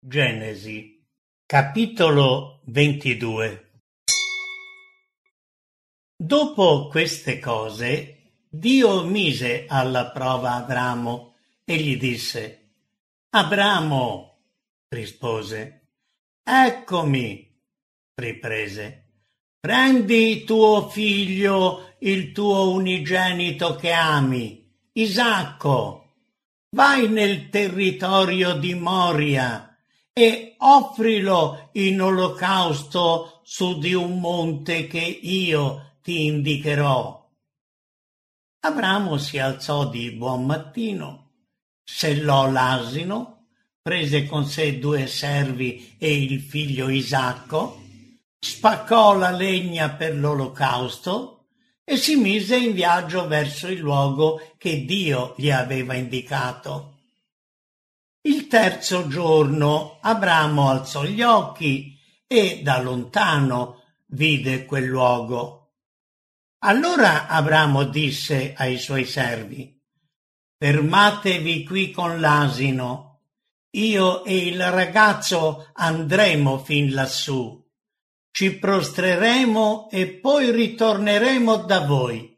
Genesi, capitolo 22. Dopo queste cose, Dio mise alla prova Abramo e gli disse: «Abramo», rispose. «Eccomi», riprese. «Prendi tuo figlio, il tuo unigenito che ami, Isacco, vai nel territorio di Moria e offrilo in olocausto su di un monte che io ti indicherò». Abramo si alzò di buon mattino, sellò l'asino, prese con sé 2 servi e il figlio Isacco, spaccò la legna per l'olocausto e si mise in viaggio verso il luogo che Dio gli aveva indicato. Il 3° giorno Abramo alzò gli occhi e da lontano vide quel luogo. Allora Abramo disse ai suoi servi: «Fermatevi qui con l'asino, io e il ragazzo andremo fin lassù, ci prostreremo e poi ritorneremo da voi».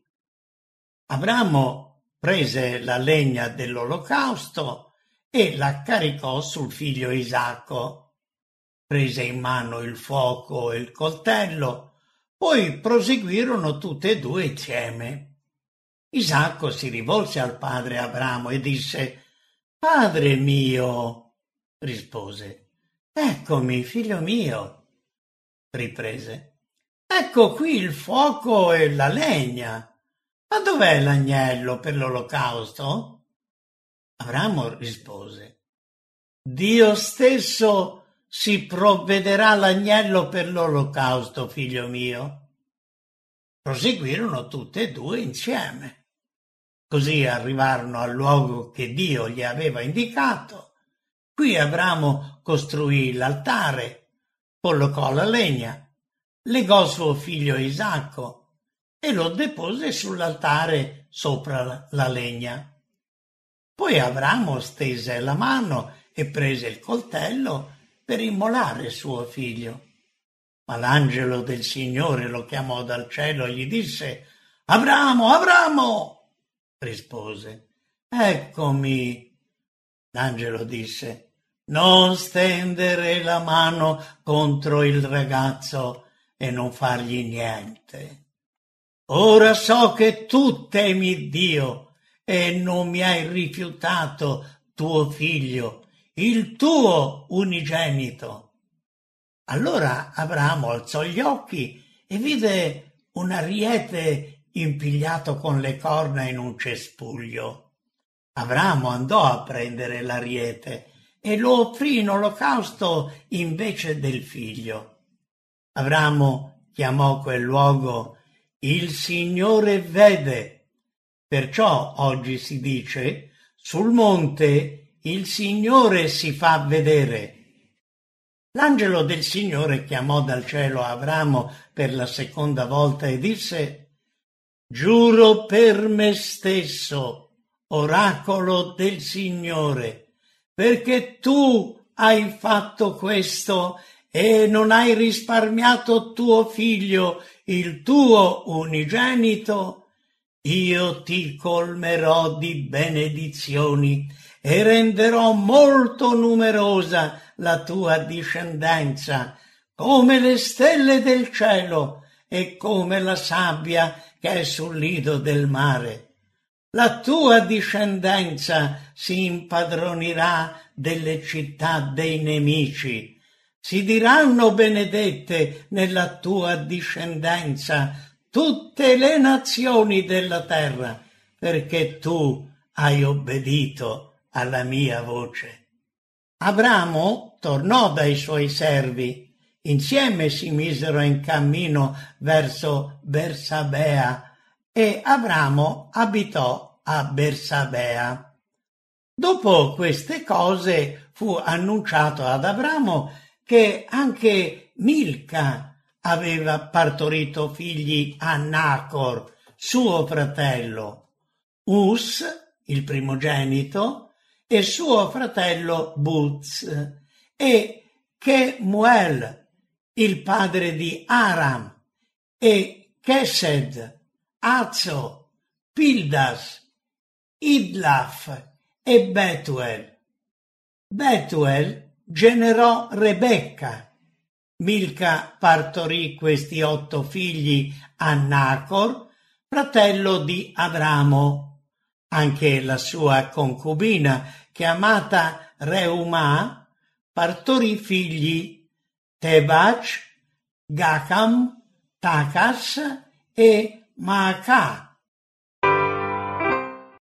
Abramo prese la legna dell'olocausto e la caricò sul figlio Isacco. Prese in mano il fuoco e il coltello, poi proseguirono tutte e 2 insieme. Isacco si rivolse al padre Abramo e disse: «Padre mio», rispose. «Eccomi, figlio mio», riprese. «Ecco qui il fuoco e la legna. Ma dov'è l'agnello per l'olocausto?» Abramo rispose: «Dio stesso si provvederà all'agnello per l'olocausto, figlio mio». Proseguirono tutte e 2 insieme. Così arrivarono al luogo che Dio gli aveva indicato. Qui Abramo costruì l'altare, collocò la legna, legò suo figlio Isacco e lo depose sull'altare sopra la legna. Poi Abramo stese la mano e prese il coltello per immolare suo figlio. Ma l'angelo del Signore lo chiamò dal cielo e gli disse: «Abramo, Abramo!» Rispose: «Eccomi». L'angelo disse: «Non stendere la mano contro il ragazzo e non fargli niente. Ora so che tu temi Dio e non mi hai rifiutato tuo figlio, il tuo unigenito». Allora Abramo alzò gli occhi e vide un ariete impigliato con le corna in un cespuglio. Abramo andò a prendere l'ariete e lo offrì in olocausto invece del figlio. Abramo chiamò quel luogo «Il Signore vede». Perciò oggi si dice: «Sul monte il Signore si fa vedere». L'angelo del Signore chiamò dal cielo Abramo per la 2ª volta e disse: «Giuro per me stesso, oracolo del Signore, perché tu hai fatto questo e non hai risparmiato tuo figlio, il tuo unigenito, io ti colmerò di benedizioni e renderò molto numerosa la tua discendenza, come le stelle del cielo e come la sabbia che è sul lido del mare. La tua discendenza si impadronirà delle città dei nemici. Si diranno benedette nella tua discendenza tutte le nazioni della terra, perché tu hai obbedito alla mia voce». Abramo tornò dai suoi servi. Insieme si misero in cammino verso Bersabea e Abramo abitò a Bersabea. Dopo queste cose fu annunciato ad Abramo che anche Milca aveva partorito figli a Nacor, suo fratello, Us, il primogenito, e suo fratello Buz, e Kemuel, il padre di Aram, e Chesed, Azzo, Pildas, Idlaf e Betuel. Betuel generò Rebecca. Milca partorì questi 8 figli a Nacor, fratello di Abramo. Anche la sua concubina, chiamata Reumà, partorì figli Tebac, Gacam, Tacas e Maacà.